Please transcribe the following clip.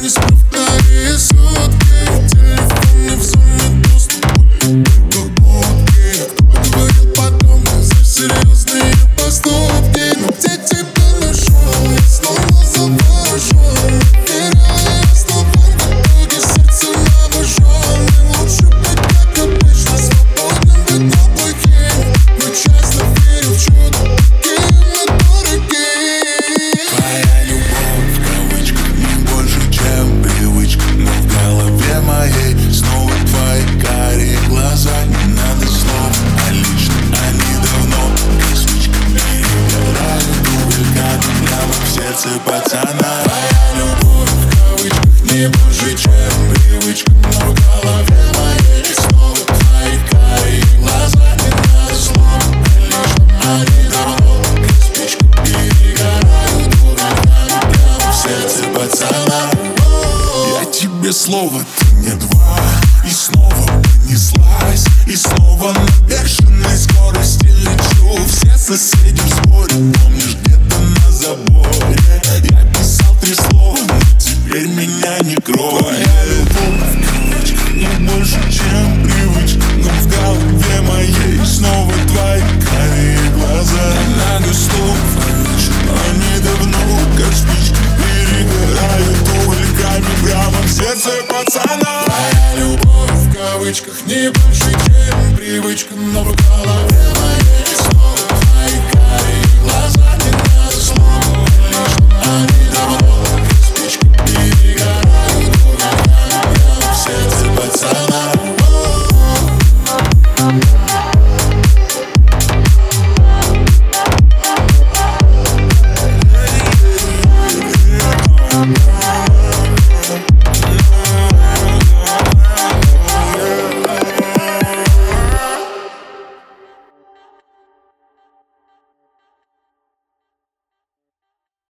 Беспроводные сутки, телефоны в зоне доступа, только гудки. Кто говорил потом за серьезные поступки? Но где тебя нашел, я снова завожу. Веряя словам, в итоге сердце обожжён. И лучше быть как обычно, свободным, быть неплохим. Но честно верю в чудо, такие мы дорогие. Твоя любовь в кавычках не больше, чем привычка. Но в голове моей снова твои карие глаза. Не надо слов, а лично они давно как спичка перегорают угольками прямо в сердце пацана. Твоя любовь в кавычках не больше, чем привычка. Но в голове моей снова твои карие глаза. Не надо слов, а лично они давно как спичка перегорают угольками прямо в сердце пацана. Я тебе слово, ты мне два. И снова понеслась, и снова на бешеной скорости лечу. Все соседи в споре, помнишь, где-то на заборе я писал 3 слова, но теперь меня не крой. Твоя любовь в кавычках не больше, чем привычка. Но в голове моей снова твои карие глаза. Не надо слов, они давно как спички перегорают угольками прямо в сердце пацана. Твоя любовь в кавычках не больше, чем привычка. Но в голове моей снова твои карие глаза. Не надо слова, лишь они давно как спичка перегорают угольками прямо в сердце пацана.